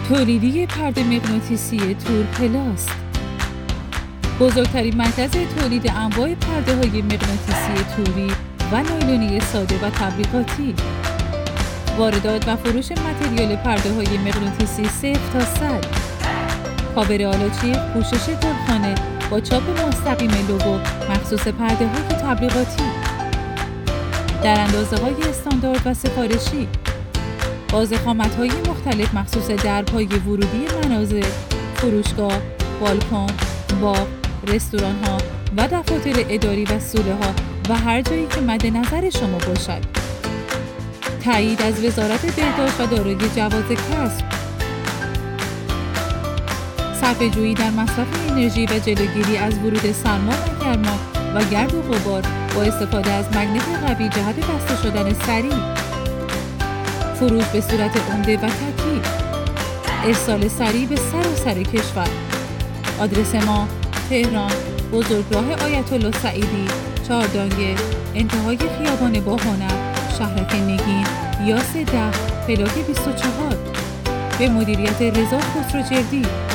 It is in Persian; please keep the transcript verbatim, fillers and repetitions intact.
تولیدی پرده مغناطیسی تور پلاست بزرگترین مرکز تولید انواع پرده‌های مغناطیسی توری و نایلونی ساده و تبلیغاتی. واردات و فروش متریال پرده‌های مغناطیسی صفر تا صد. کاور آلاچی پوشش گلخانه با چاپ مستقیم لوگو مخصوص پرده‌های تبلیغاتی. در اندازه‌های استاندارد و سفارشی. باز خامت‌های مختلف مخصوص درب‌های ورودی منازل، فروشگاه، بالکن، باغ، رستوران‌ها و دفاتر اداری و سوله‌ها و هر جایی که مد نظر شما باشد. تایید از وزارت بهداشت و دارایی جواز کسب. صرفه‌جویی در مصرف انرژی و جلوگیری از ورود سرما و گرما و گرد و غبار با استفاده از مگنت قوی جهت بسته شدن سریع. فروش به صورت عمده و تکی. ارسال سریع به سراسر کشور. آدرس ما: تهران، بزرگراه آیت الله سعیدی، چهاردانگه، انتهای خیابان باهنر، شهرک نگین، یاس ده، پلاک بیست و چهار. به مدیریت رضا خسروجردی.